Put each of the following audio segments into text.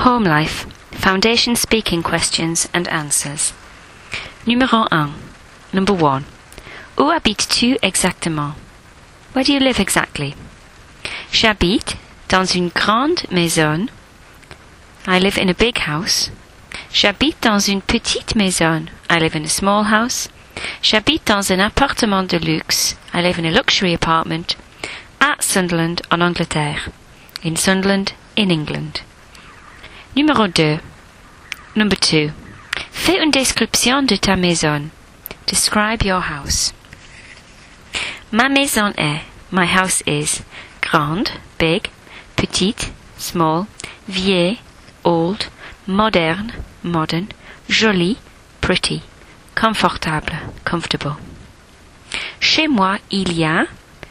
Home Life, Foundation Speaking Questions and Answers. Numéro 1. Number 1. Où habites-tu exactement? Where do you live exactly? J'habite dans une grande maison. I live in a big house. J'habite dans une petite maison. I live in a small house. J'habite dans un appartement de luxe. I live in a luxury apartment. At Sunderland, en Angleterre. In Sunderland, in England. Numéro 2. Number 2. Fais une description de ta maison. Describe your house. Ma maison est, my house is, grande, big, petite, small, vieille, old, moderne, modern, jolie, pretty, confortable, comfortable. Chez moi, il y a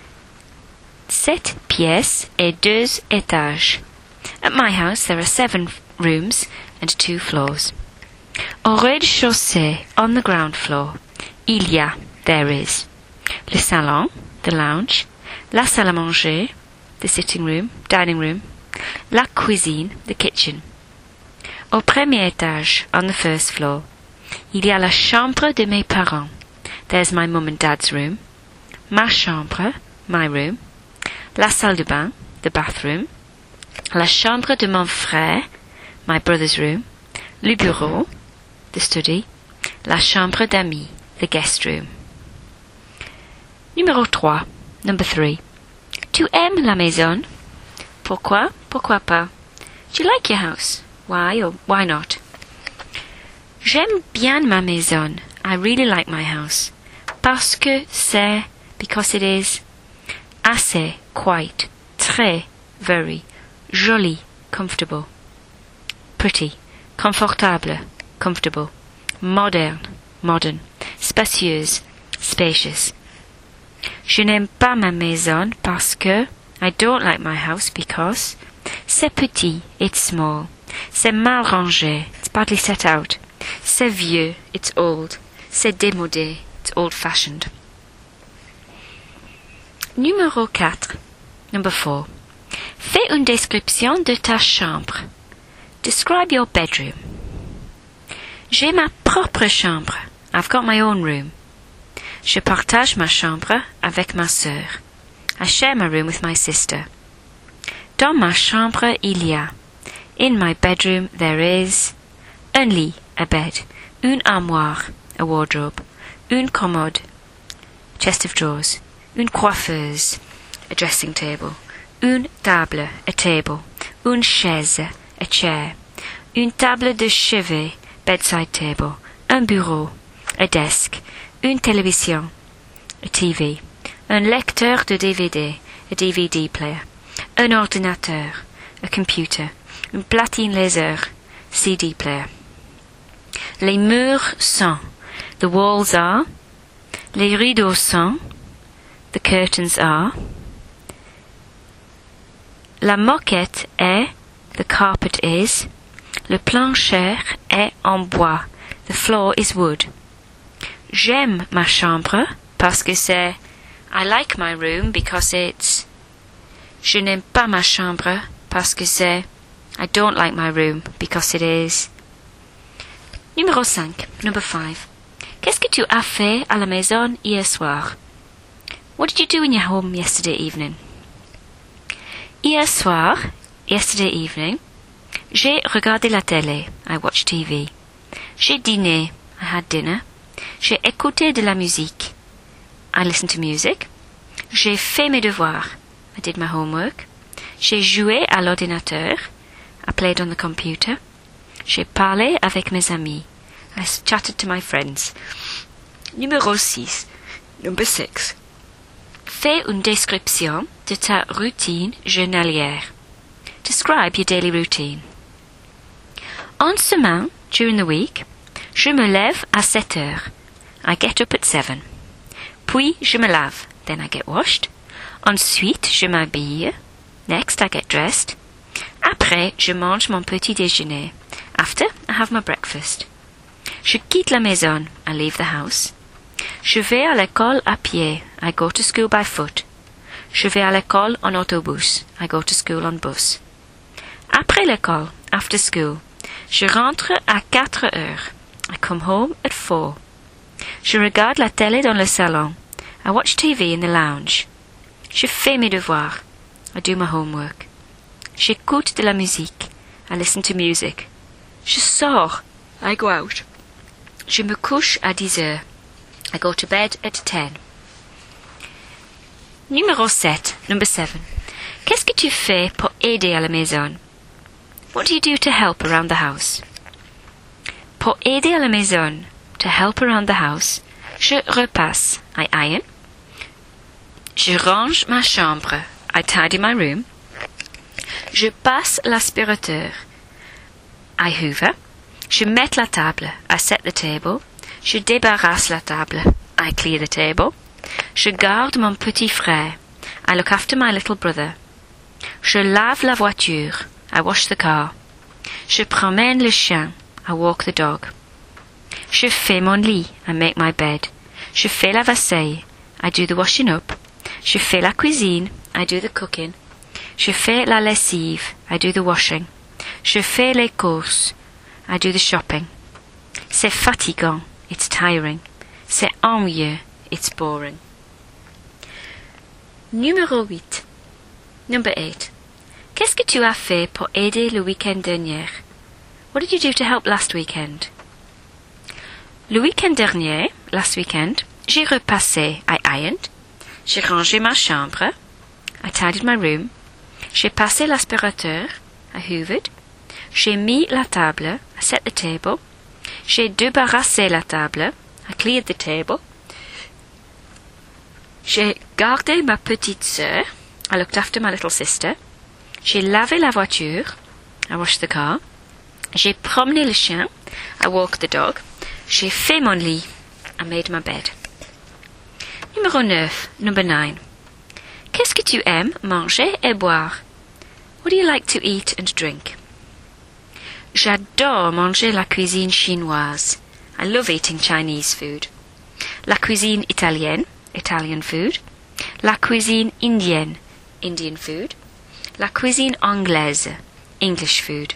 7 pièces et 2 étages. At my house, there are 7 rooms and 2 floors. Au rez-de-chaussée, on the ground floor, il y a, there is, le salon, the lounge, la salle à manger, the sitting room, dining room, la cuisine, the kitchen. Au premier étage, on the first floor, il y a la chambre de mes parents. There's my mum and dad's room, ma chambre, my room, la salle de bain, the bathroom, la chambre de mon frère, my brother's room, le bureau, the study, la chambre d'amis, the guest room. Numéro 3. Number 3. Tu aimes la maison? Pourquoi? Pourquoi pas? Do you like your house? Why or why not? J'aime bien ma maison. I really like my house. Parce que c'est, because it is, assez, quite, très, very, joli, comfortable, pretty, confortable, comfortable, moderne, modern, spacieuse, spacious. Je n'aime pas ma maison parce que, I don't like my house because, c'est petit, it's small, c'est mal rangé, it's badly set out, c'est vieux, it's old, c'est démodé, it's old-fashioned. Numéro 4. Number 4. Fais une description de ta chambre. Describe your bedroom. J'ai ma propre chambre. I've got my own room. Je partage ma chambre avec ma sœur. I share my room with my sister. Dans ma chambre, il y a. In my bedroom, there is. Un lit, a bed. Une armoire, a wardrobe. Une commode, chest of drawers. Une coiffeuse, a dressing table. Une table, a table. Une chaise, a chair. Une table de chevet, bedside table. Un bureau, a desk. Une télévision, a TV. Un lecteur de DVD, a DVD player. Un ordinateur, a computer. Une platine laser, CD player. Les murs sont, the walls are. Les rideaux sont, the curtains are. La moquette est, the carpet is. Le plancher est en bois, the floor is wood. J'aime ma chambre parce que c'est, I like my room because it's. Je n'aime pas ma chambre parce que c'est, I don't like my room because it is. Numéro 5. Number 5. Qu'est-ce que tu as fait à la maison hier soir? What did you do in your home yesterday evening? Hier soir, yesterday evening, j'ai regardé la télé. I watched TV. J'ai dîné. I had dinner. J'ai écouté de la musique. I listened to music. J'ai fait mes devoirs. I did my homework. J'ai joué à l'ordinateur. I played on the computer. J'ai parlé avec mes amis. I chatted to my friends. Numéro 6. Number 6. Fais une description de ta routine journalière. Describe your daily routine. En semaine, during the week, je me lève à 7 heures. I get up at 7. Puis je me lave. Then I get washed. Ensuite, je m'habille. Next, I get dressed. Après, je mange mon petit déjeuner. After, I have my breakfast. Je quitte la maison. I leave the house. Je vais à l'école à pied. I go to school by foot. Je vais à l'école en autobus. I go to school on bus. Après l'école, after school. Je rentre à 4 heures. I come home at 4. Je regarde la télé dans le salon. I watch TV in the lounge. Je fais mes devoirs. I do my homework. J'écoute de la musique. I listen to music. Je sors. I go out. Je me couche à 10 heures. I go to bed at 10. Numéro 7, number 7. Qu'est-ce que tu fais pour aider à la maison? What do you do to help around the house? Pour aider à la maison, to help around the house, je repasse. I iron. Je range ma chambre. I tidy my room. Je passe l'aspirateur. I hoover. Je mets la table. I set the table. Je débarrasse la table. I clear the table. Je garde mon petit frère. I look after my little brother. Je lave la voiture. I wash the car. Je promène le chien. I walk the dog. Je fais mon lit. I make my bed. Je fais la vaisselle. I do the washing up. Je fais la cuisine. I do the cooking. Je fais la lessive. I do the washing. Je fais les courses. I do the shopping. C'est fatigant. It's tiring. C'est ennuyeux. It's boring. Numéro 8. Number 8. Qu'est-ce que tu as fait pour aider le week-end dernier? What did you do to help last weekend? Le week-end dernier, last weekend, j'ai repassé. I ironed. J'ai rangé ma chambre. I tidied my room. J'ai passé l'aspirateur. I hoovered. J'ai mis la table. I set the table. J'ai débarrassé la table. I cleared the table. J'ai gardé ma petite sœur. I looked after my little sister. J'ai lavé la voiture. I washed the car. J'ai promené le chien. I walked the dog. J'ai fait mon lit. I made my bed. Numéro 9, number 9. Qu'est-ce que tu aimes manger et boire? What do you like to eat and drink? J'adore manger la cuisine chinoise. I love eating Chinese food. La cuisine italienne, Italian food. La cuisine indienne, Indian food. La cuisine anglaise, English food.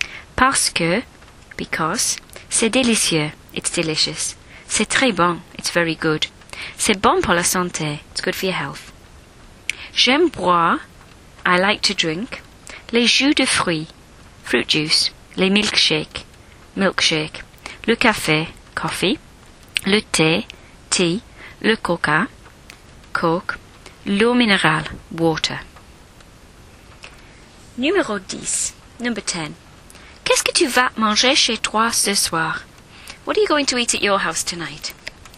Because, c'est délicieux, it's delicious. C'est très bon, it's very good. C'est bon pour la santé, it's good for your health. J'aime boire, I like to drink, les jus de fruits, fruit juice, les milkshakes, milkshake, le café, coffee, le thé, tea, le coca, coke, l'eau minérale, water. Numéro 10, number 10. Qu'est-ce que tu vas manger chez toi ce soir? What are you going to eat at your house tonight?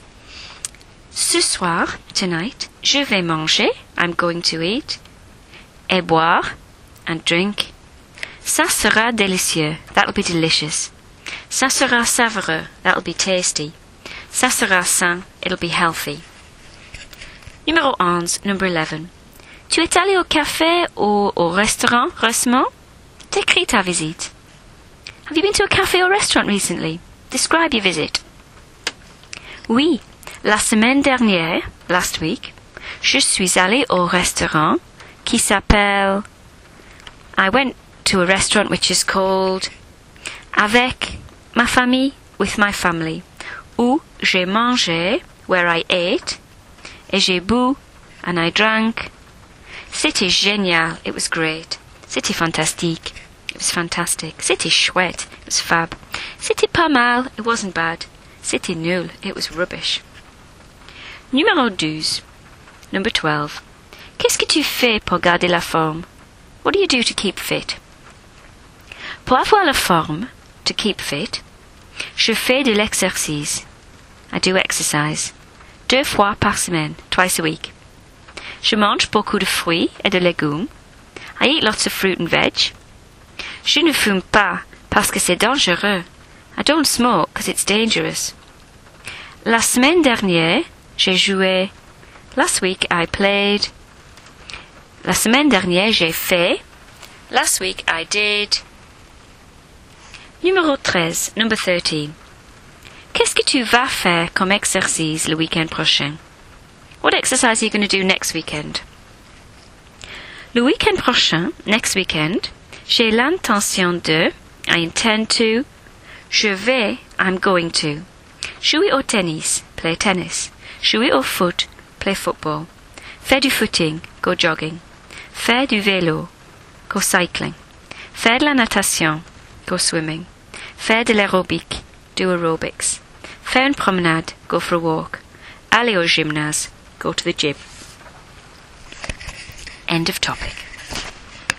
Ce soir, tonight, je vais manger, I'm going to eat, et boire, and drink. Ça sera délicieux, that'll be delicious. Ça sera savoureux, that'll be tasty. Ça sera sain, it'll be healthy. Numéro 11, number 11. Tu es allé au café ou au restaurant récemment? Décris ta visite. Have you been to a cafe or restaurant recently? Describe your visit. Oui, la semaine dernière, last week, je suis allé au restaurant qui s'appelle... I went to a restaurant which is called Avec ma famille, with my family, où j'ai mangé, where I ate, et j'ai bu, and I drank. C'était génial, it was great. C'était fantastique, it was fantastic. C'était chouette, it was fab. C'était pas mal, it wasn't bad. C'était nul, it was rubbish. Numéro 12. Number 12. Qu'est-ce que tu fais pour garder la forme? What do you do to keep fit? Pour avoir la forme, to keep fit, je fais de l'exercice. I do exercise. 2 fois par semaine, twice a week. Je mange beaucoup de fruits et de légumes. I eat lots of fruit and veg. Je ne fume pas parce que c'est dangereux. I don't smoke because it's dangerous. La semaine dernière, j'ai joué. Last week I played. La semaine dernière, j'ai fait. Last week I did. Numéro 13, number 13. Qu'est-ce que tu vas faire comme exercice le week-end prochain? What exercise are you going to do next weekend? Le week-end prochain, next weekend, j'ai l'intention de I intend to. Je vais, I'm going to. Jouer au tennis, play tennis. Jouer au foot, play football. Faire du footing, go jogging. Faire du vélo, go cycling. Faire de la natation, go swimming. Faire de l'aérobic, do aerobics. Faire une promenade, go for a walk. Aller au gymnase, go to the gym. End of topic.